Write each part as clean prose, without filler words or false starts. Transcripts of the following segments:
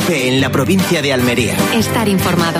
COPE en la provincia de Almería. Estar informado.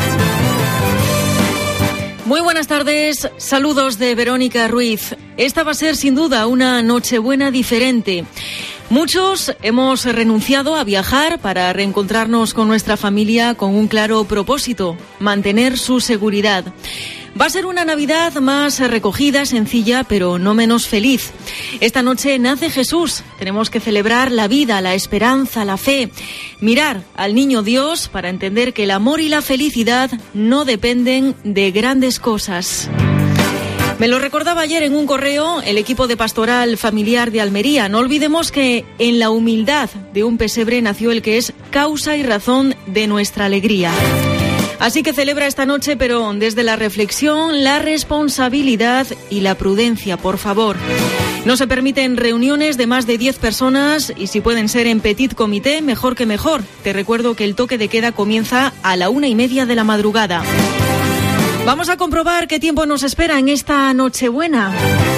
Muy buenas tardes, saludos de Verónica Ruiz. Esta va a ser sin duda una Nochebuena diferente. Muchos hemos renunciado a viajar para reencontrarnos con nuestra familia con un claro propósito: mantener su seguridad. Va a ser una Navidad más recogida, sencilla, pero no menos feliz. Esta noche nace Jesús. Tenemos que celebrar la vida, la esperanza, la fe. Mirar al Niño Dios para entender que el amor y la felicidad no dependen de grandes cosas. Me lo recordaba ayer en un correo el equipo de Pastoral Familiar de Almería. No olvidemos que en la humildad de un pesebre nació el que es causa y razón de nuestra alegría. Así que celebra esta noche, pero desde la reflexión, la responsabilidad y la prudencia, por favor. No se permiten reuniones de más de 10 personas y si pueden ser en petit comité, mejor que mejor. Te recuerdo que el toque de queda comienza a la 1:30 de la madrugada. Vamos a comprobar qué tiempo nos espera en esta Nochebuena.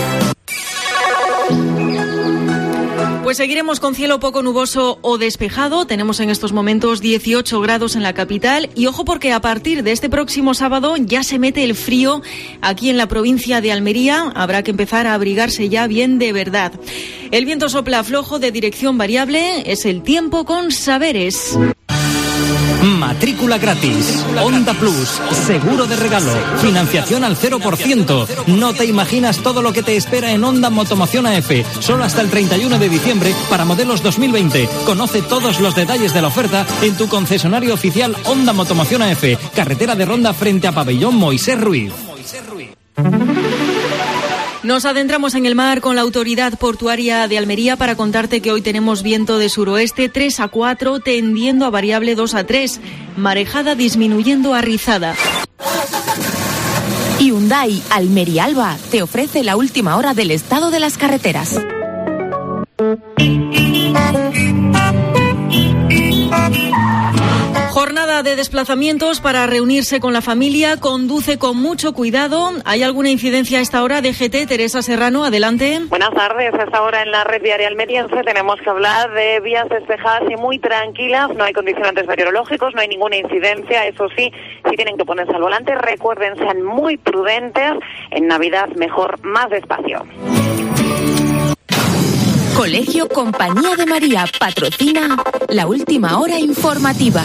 Pues seguiremos con cielo poco nuboso o despejado. Tenemos en estos momentos 18 grados en la capital y ojo porque a partir de este próximo sábado ya se mete el frío aquí en la provincia de Almería. Habrá que empezar a abrigarse ya bien de verdad. El viento sopla flojo de dirección variable. Es el tiempo con Saberes. Matrícula gratis, Onda Plus, seguro de regalo, financiación al 0%. No te imaginas todo lo que te espera en Honda Motomoción AF, solo hasta el 31 de diciembre para modelos 2020. Conoce todos los detalles de la oferta en tu concesionario oficial Honda Motomoción AF, carretera de Ronda frente a Pabellón Moisés Ruiz. Nos adentramos en el mar con la Autoridad Portuaria de Almería para contarte que hoy tenemos viento de suroeste 3 a 4, tendiendo a variable 2 a 3, marejada disminuyendo a rizada. Hyundai Almería Alba te ofrece la última hora del estado de las carreteras. Jornada de desplazamientos para reunirse con la familia. Conduce con mucho cuidado. ¿Hay alguna incidencia a esta hora? DGT, Teresa Serrano, adelante. Buenas tardes. A esta hora en la red viaria almeriense tenemos que hablar de vías despejadas y muy tranquilas. No hay condicionantes meteorológicos, no hay ninguna incidencia. Eso sí, si tienen que ponerse al volante, recuerden, sean muy prudentes. En Navidad, mejor más despacio. Colegio Compañía de María patrocina la última hora informativa.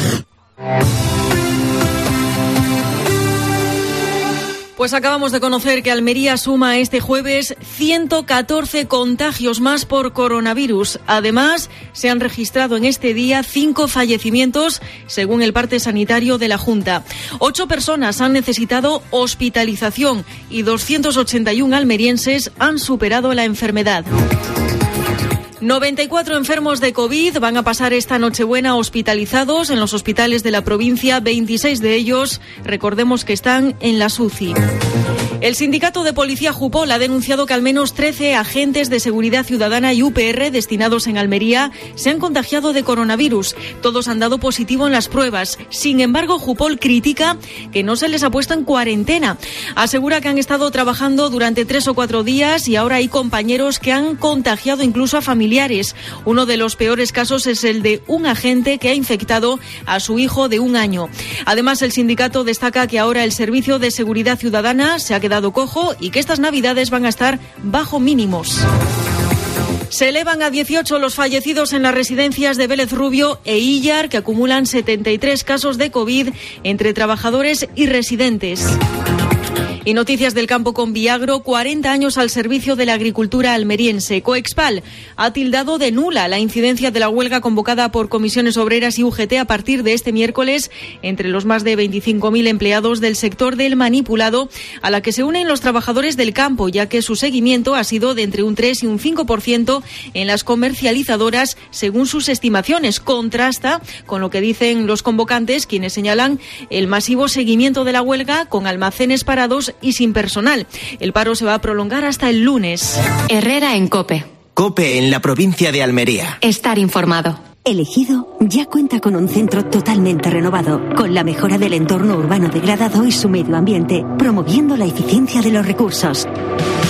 Pues acabamos de conocer que Almería suma este jueves 114 contagios más por coronavirus. Además, se han registrado en este día 5 fallecimientos, según el parte sanitario de la Junta. 8 personas han necesitado hospitalización y 281 almerienses han superado la enfermedad. 94 enfermos de COVID van a pasar esta Nochebuena hospitalizados en los hospitales de la provincia. 26 de ellos, recordemos que están en la UCI. El sindicato de policía Jupol ha denunciado que al menos 13 agentes de seguridad ciudadana y UPR destinados en Almería se han contagiado de coronavirus. Todos han dado positivo en las pruebas. Sin embargo, Jupol critica que no se les ha puesto en cuarentena. Asegura que han estado trabajando durante 3 o 4 días y ahora hay compañeros que han contagiado incluso a familiares. Uno de los peores casos es el de un agente que ha infectado a su hijo de 1 año. Además, el sindicato destaca que ahora el Servicio de Seguridad Ciudadana se ha quedado cojo y que estas Navidades van a estar bajo mínimos. Se elevan a 18 los fallecidos en las residencias de Vélez Rubio e Illar, que acumulan 73 casos de COVID entre trabajadores y residentes. Y noticias del campo con Viagro, 40 años al servicio de la agricultura almeriense. Coexpal ha tildado de nula la incidencia de la huelga convocada por comisiones obreras y UGT a partir de este miércoles entre los más de 25.000 empleados del sector del manipulado, a la que se unen los trabajadores del campo, ya que su seguimiento ha sido de entre un 3 y un 5% en las comercializadoras, según sus estimaciones. Contrasta con lo que dicen los convocantes, quienes señalan el masivo seguimiento de la huelga con almacenes parados y sin personal. El paro se va a prolongar hasta el lunes. Herrera en COPE. COPE en la provincia de Almería. Estar informado. El Ejido ya cuenta con un centro totalmente renovado, con la mejora del entorno urbano degradado y su medio ambiente, promoviendo la eficiencia de los recursos.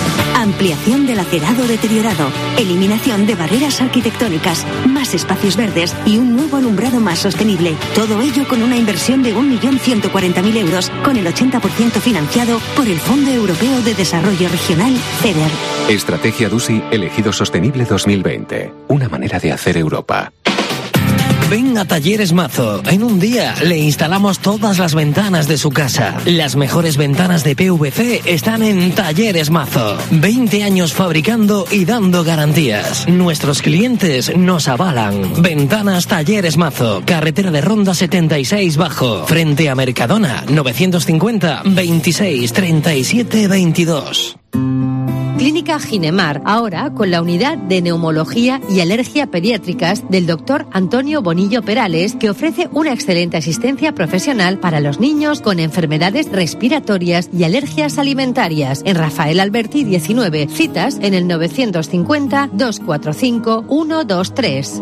Ampliación del acerado deteriorado, eliminación de barreras arquitectónicas, más espacios verdes y un nuevo alumbrado más sostenible. Todo ello con una inversión de 1.140.000 euros, con el 80% financiado por el Fondo Europeo de Desarrollo Regional, FEDER. Estrategia DUSI Elegido Sostenible 2020. Una manera de hacer Europa. Ven a Talleres Mazo. En un día le instalamos todas las ventanas de su casa. Las mejores ventanas de PVC están en Talleres Mazo. 20 años fabricando y dando garantías. Nuestros clientes nos avalan. Ventanas Talleres Mazo. Carretera de Ronda 76 Bajo. Frente a Mercadona. 950 26 37 22. Clínica Ginemar, ahora con la unidad de neumología y alergia pediátricas del doctor Antonio Bonillo Perales, que ofrece una excelente asistencia profesional para los niños con enfermedades respiratorias y alergias alimentarias. En Rafael Alberti 19, citas en el 950 245 123.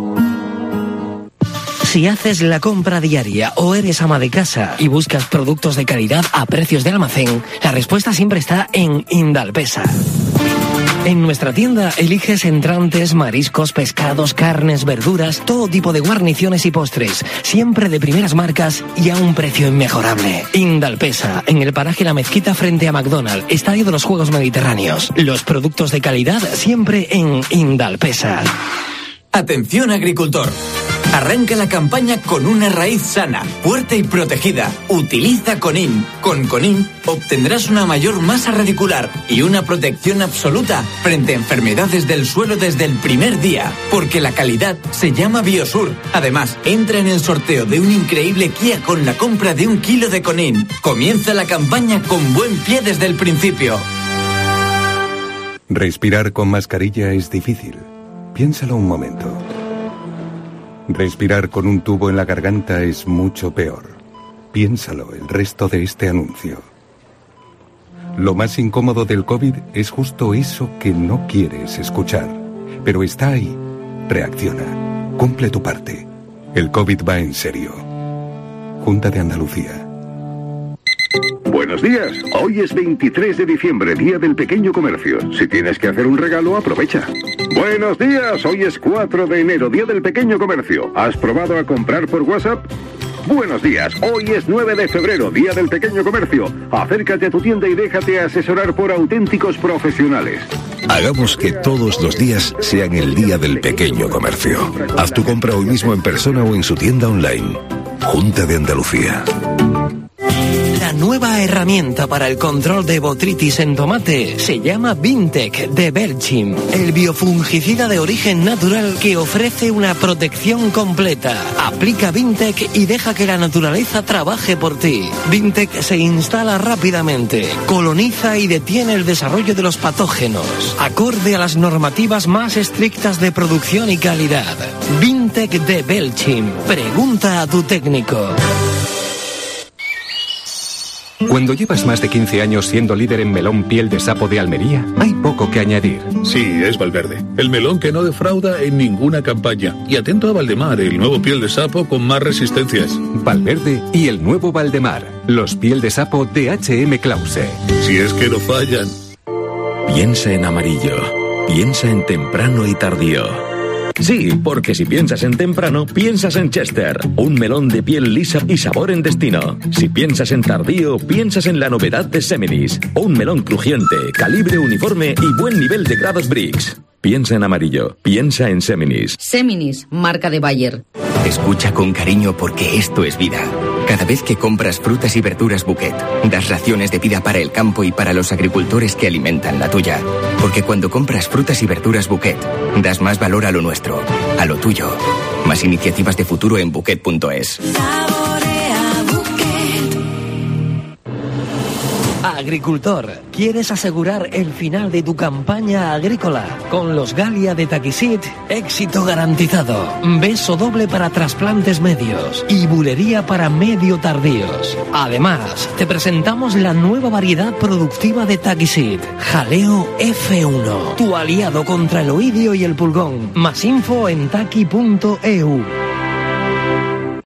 Si haces la compra diaria o eres ama de casa y buscas productos de calidad a precios de almacén, la respuesta siempre está en Indalpesa. En nuestra tienda eliges entrantes, mariscos, pescados, carnes, verduras, todo tipo de guarniciones y postres, siempre de primeras marcas y a un precio inmejorable. Indalpesa, en el paraje La Mezquita frente a McDonald's, Estadio de los Juegos Mediterráneos. Los productos de calidad siempre en Indalpesa. Atención agricultor. Arranca la campaña con una raíz sana, fuerte y protegida. Utiliza Conin. Con Conin obtendrás una mayor masa radicular y una protección absoluta frente a enfermedades del suelo desde el primer día, porque la calidad se llama Biosur. Además, entra en el sorteo de un increíble Kia con la compra de 1 kilo de Conin. Comienza la campaña con buen pie desde el principio. Respirar con mascarilla es difícil. Piénsalo un momento. Respirar con un tubo en la garganta es mucho peor. Piénsalo el resto de este anuncio. Lo más incómodo del COVID es justo eso que no quieres escuchar. Pero está ahí. Reacciona. Cumple tu parte. El COVID va en serio. Junta de Andalucía. Buenos días. Hoy es 23 de diciembre, Día del Pequeño Comercio. Si tienes que hacer un regalo, aprovecha. Buenos días. Hoy es 4 de enero, Día del Pequeño Comercio. ¿Has probado a comprar por WhatsApp? Buenos días. Hoy es 9 de febrero, Día del Pequeño Comercio. Acércate a tu tienda y déjate asesorar por auténticos profesionales. Hagamos que todos los días sean el Día del Pequeño Comercio. Haz tu compra hoy mismo en persona o en su tienda online. Junta de Andalucía. La nueva herramienta para el control de botritis en tomate se llama Vintec de Belchim, el biofungicida de origen natural que ofrece una protección completa. Aplica Vintec y deja que la naturaleza trabaje por ti. Vintec se instala rápidamente, coloniza y detiene el desarrollo de los patógenos, acorde a las normativas más estrictas de producción y calidad. Vintec de Belchim. Pregunta a tu técnico. Cuando llevas más de 15 años siendo líder en melón piel de sapo de Almería, hay poco que añadir. Sí, es Valverde, el melón que no defrauda en ninguna campaña. Y atento a Valdemar, el nuevo piel de sapo con más resistencias. Valverde y el nuevo Valdemar, los piel de sapo de H.M. Klause. Si es que no fallan. Piensa en amarillo, piensa en temprano y tardío. Sí, porque si piensas en temprano, piensas en Chester, un melón de piel lisa y sabor en destino. Si piensas en tardío, piensas en la novedad de Seminis, un melón crujiente, calibre uniforme y buen nivel de grados Brix. Piensa en amarillo, piensa en Seminis. Seminis, marca de Bayer. Escucha con cariño porque esto es vida. Cada vez que compras frutas y verduras Bouquet, das raciones de vida para el campo y para los agricultores que alimentan la tuya. Porque cuando compras frutas y verduras Bouquet, das más valor a lo nuestro, a lo tuyo. Más iniciativas de futuro en Bouquet.es. Agricultor, ¿quieres asegurar el final de tu campaña agrícola? Con los Galia de Taquisit, éxito garantizado. Beso doble para trasplantes medios y bulería para medio tardíos. Además, te presentamos la nueva variedad productiva de Taquisit, Jaleo F1, tu aliado contra el oidio y el pulgón. Más info en taqui.eu.